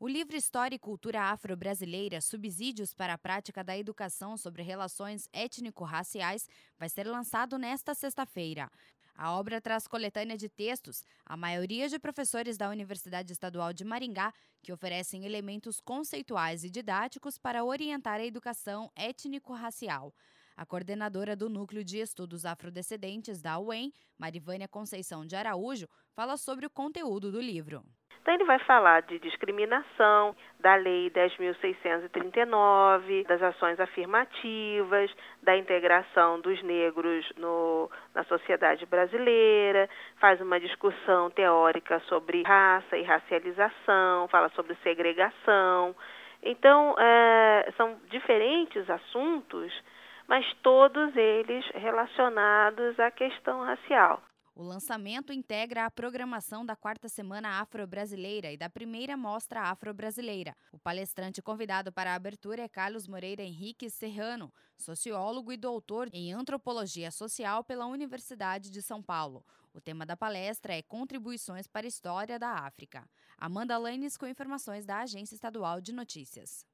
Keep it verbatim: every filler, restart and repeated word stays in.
O livro História e Cultura Afro-Brasileira, Subsídios para a Prática da Educação sobre Relações Étnico-Raciais, vai ser lançado nesta sexta-feira. A obra traz coletânea de textos, a maioria de professores da Universidade Estadual de Maringá, que oferecem elementos conceituais e didáticos para orientar a educação étnico-racial. A coordenadora do Núcleo de Estudos Afrodescendentes da U E M, Marivânia Conceição de Araújo, fala sobre o conteúdo do livro. Então, ele vai falar de discriminação, da Lei dez mil seiscentos e trinta e nove, das ações afirmativas, da integração dos negros no, na sociedade brasileira, faz uma discussão teórica sobre raça e racialização, fala sobre segregação. Então, é, são diferentes assuntos, mas todos eles relacionados à questão racial. O lançamento integra a programação da quarta Semana Afro-Brasileira e da primeira Mostra Afro-Brasileira. O palestrante convidado para a abertura é Carlos Moreira Henrique Serrano, sociólogo e doutor em Antropologia Social pela Universidade de São Paulo. O tema da palestra é Contribuições para a História da África. Amanda Lanes com informações da Agência Estadual de Notícias.